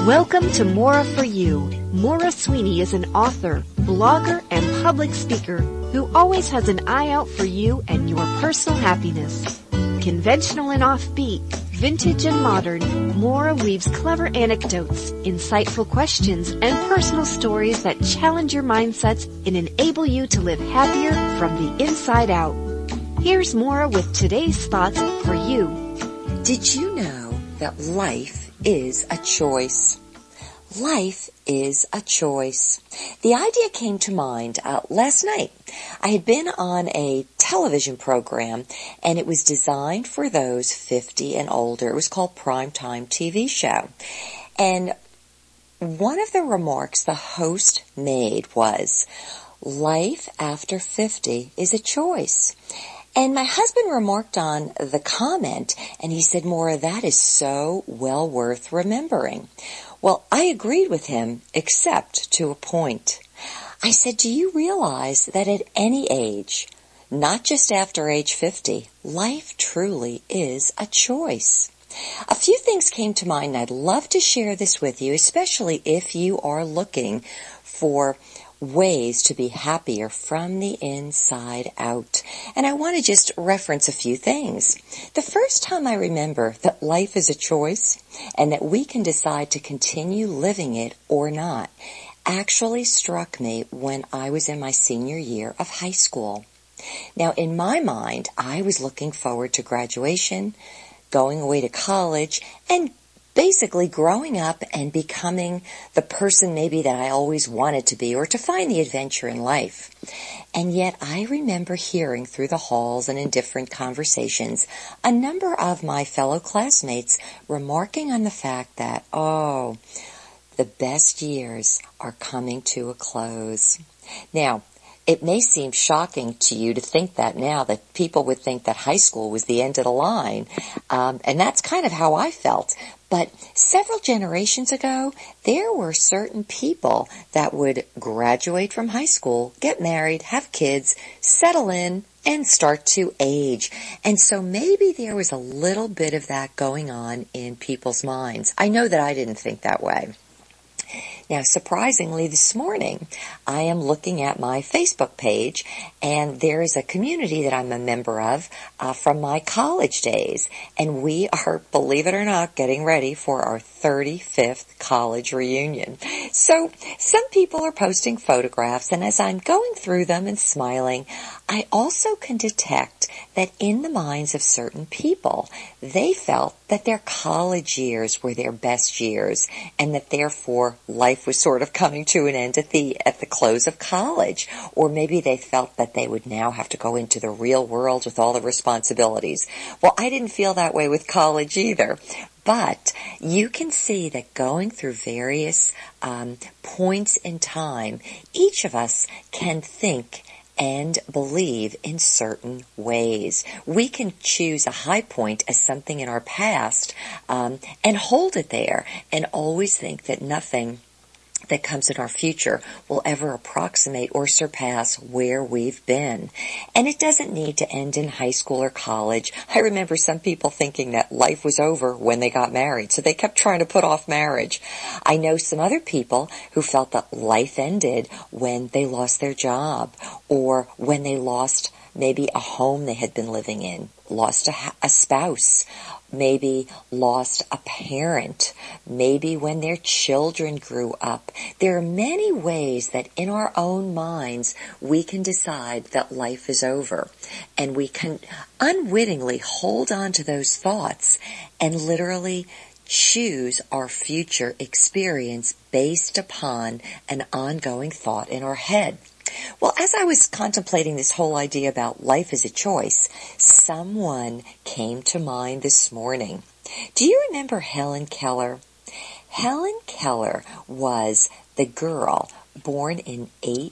Welcome to Maura for You. Maura Sweeney is an author, blogger, and public speaker who always has an eye out for you and your personal happiness. Conventional and offbeat, vintage and modern, Maura weaves clever anecdotes, insightful questions, and personal stories that challenge your mindsets and enable you to live happier from the inside out. Here's Maura with today's thoughts for you. Did you know that life is a choice? Life is a choice. The idea came to mind last night. I had been on a television program, and it was designed for those 50 and older. It was called Primetime TV Show. And one of the remarks the host made was, life after 50 is a choice. And my husband remarked on the comment, and he said, Maura, that is so well worth remembering. Well, I agreed with him, except to a point. I said, do you realize that at any age, not just after age 50, life truly is a choice? A few things came to mind, and I'd love to share this with you, especially if you are looking for ways to be happier from the inside out. And I want to just reference a few things. The first time I remember that life is a choice and that we can decide to continue living it or not actually struck me when I was in my senior year of high school. Now, in my mind, I was looking forward to graduation, going away to college, and basically growing up and becoming the person maybe that I always wanted to be, or to find the adventure in life. And yet I remember hearing through the halls and in different conversations a number of my fellow classmates remarking on the fact that, the best years are coming to a close. Now, it may seem shocking to you to think that now, that people would think that high school was the end of the line. And that's kind of how I felt. But several generations ago, there were certain people that would graduate from high school, get married, have kids, settle in, and start to age. And so maybe there was a little bit of that going on in people's minds. I know that I didn't think that way. Now, surprisingly, this morning, I am looking at my Facebook page, and there is a community that I'm a member of from my college days. And we are, believe it or not, getting ready for our 35th college reunion. So some people are posting photographs, and as I'm going through them and smiling, I also can detect that in the minds of certain people, they felt that their college years were their best years, and that therefore life was sort of coming to an end at the close of college. Or maybe they felt that they would now have to go into the real world with all the responsibilities. Well, I didn't feel that way with college either. But you can see that going through various points in time, each of us can think and believe in certain ways. We can choose a high point as something in our past and hold it there and always think that nothing that comes in our future will ever approximate or surpass where we've been. And it doesn't need to end in high school or college. I remember some people thinking that life was over when they got married, so they kept trying to put off marriage. I know some other people who felt that life ended when they lost their job, or when they lost maybe a home they had been living in, lost a spouse, maybe lost a parent, maybe when their children grew up. There are many ways that in our own minds we can decide that life is over. And we can unwittingly hold on to those thoughts and literally choose our future experience based upon an ongoing thought in our head. Well, as I was contemplating this whole idea about life as a choice, someone came to mind this morning. Do you remember Helen Keller? Helen Keller was the girl born in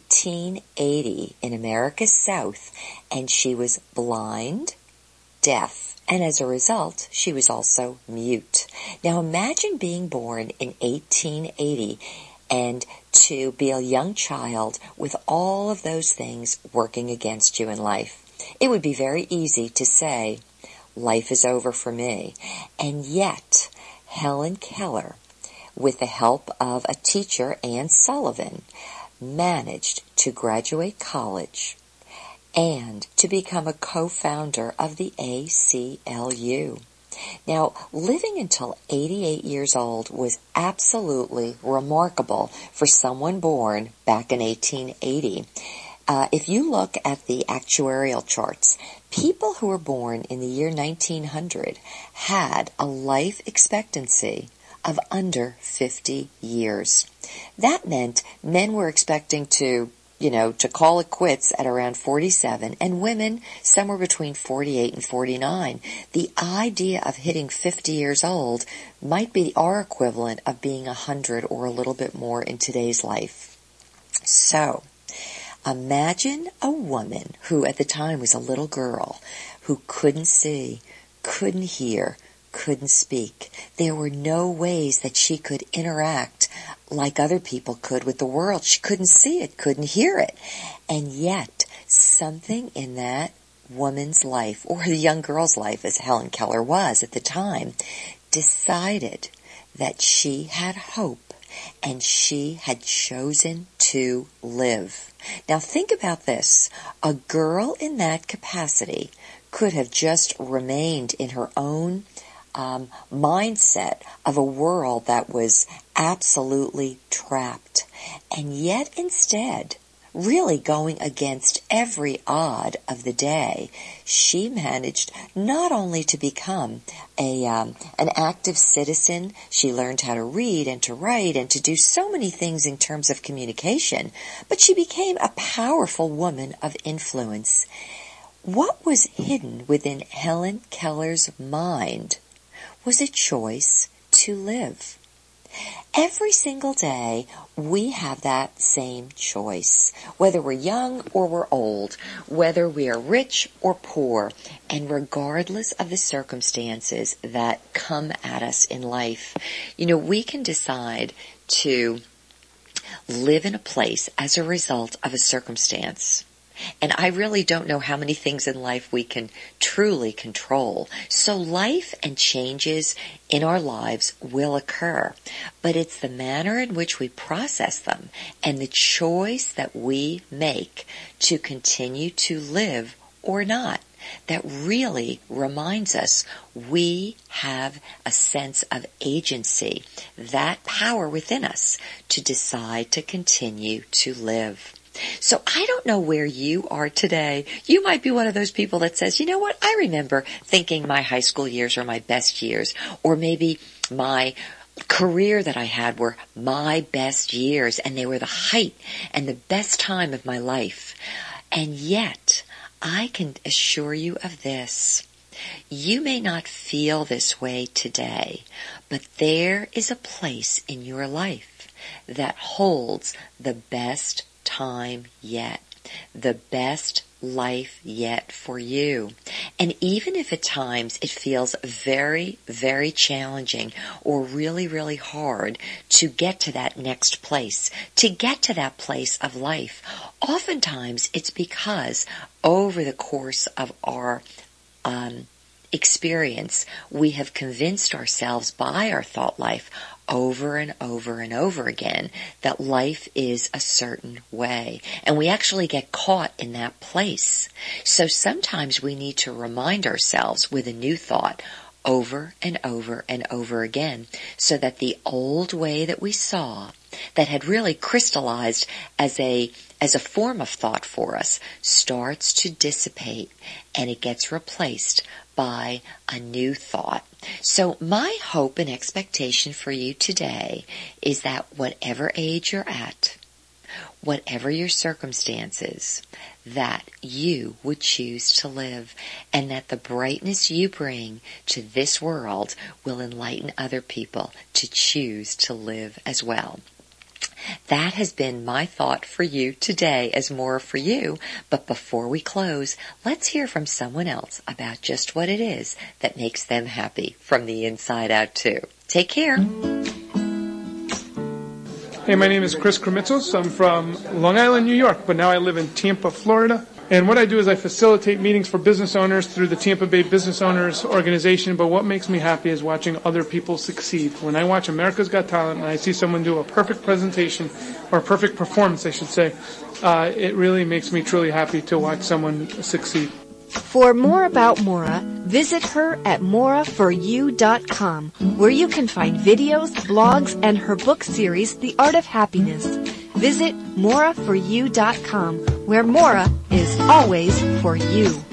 1880 in America's South, and she was blind, deaf, and as a result, she was also mute. Now imagine being born in 1880 and to be a young child with all of those things working against you in life. It would be very easy to say, life is over for me. And yet, Helen Keller with the help of a teacher, Anne Sullivan, managed to graduate college and to become a co-founder of the ACLU. Now, living until 88 years old was absolutely remarkable for someone born back in 1880. If you look at the actuarial charts, people who were born in the year 1900 had a life expectancy of under 50 years. That meant men were expecting to call it quits at around 47, and women somewhere between 48 and 49. The idea of hitting 50 years old might be our equivalent of being 100 or a little bit more in today's life. So, imagine a woman who at the time was a little girl who couldn't see, couldn't hear, couldn't speak. There were no ways that she could interact like other people could with the world. She couldn't see it, couldn't hear it. And yet, something in that woman's life, or the young girl's life, as Helen Keller was at the time, decided that she had hope and she had chosen to live. Now think about this. A girl in that capacity could have just remained in her own mindset of a world that was absolutely trapped. And yet instead, really going against every odd of the day, she managed not only to become an active citizen, she learned how to read and to write and to do so many things in terms of communication, but she became a powerful woman of influence. What was hidden within Helen Keller's mind was a choice to live. Every single day, we have that same choice, whether we're young or we're old, whether we are rich or poor, and regardless of the circumstances that come at us in life. We can decide to live in a place as a result of a circumstance. And I really don't know how many things in life we can truly control. So life and changes in our lives will occur. But it's the manner in which we process them and the choice that we make to continue to live or not that really reminds us we have a sense of agency, that power within us to decide to continue to live. So I don't know where you are today. You might be one of those people that says, you know what, I remember thinking my high school years are my best years, or maybe my career that I had were my best years, and they were the height and the best time of my life. And yet, I can assure you of this. You may not feel this way today, but there is a place in your life that holds the best time yet, the best life yet for you. And even if at times it feels very, very challenging or really, really hard to get to that next place, to get to that place of life, oftentimes it's because over the course of our experience, we have convinced ourselves by our thought life over and over and over again that life is a certain way. And we actually get caught in that place. So sometimes we need to remind ourselves with a new thought over and over and over again, so that the old way that we saw, that had really crystallized as a form of thought for us, starts to dissipate and it gets replaced by a new thought. So my hope and expectation for you today is that whatever age you're at, whatever your circumstances, that you would choose to live, and that the brightness you bring to this world will enlighten other people to choose to live as well. That has been my thought for you today as more for you. But before we close, let's hear from someone else about just what it is that makes them happy from the inside out too. Take care. Hey, my name is Chris Kremitzos. I'm from Long Island, New York, but now I live in Tampa, Florida. And what I do is I facilitate meetings for business owners through the Tampa Bay Business Owners Organization, but what makes me happy is watching other people succeed. When I watch America's Got Talent and I see someone do a perfect presentation, or a perfect performance, I should say, it really makes me truly happy to watch someone succeed. For more about Maura, visit her at mauraforyou.com, where you can find videos, blogs, and her book series, The Art of Happiness. Visit mauraforyou.com, where Maura is always for you.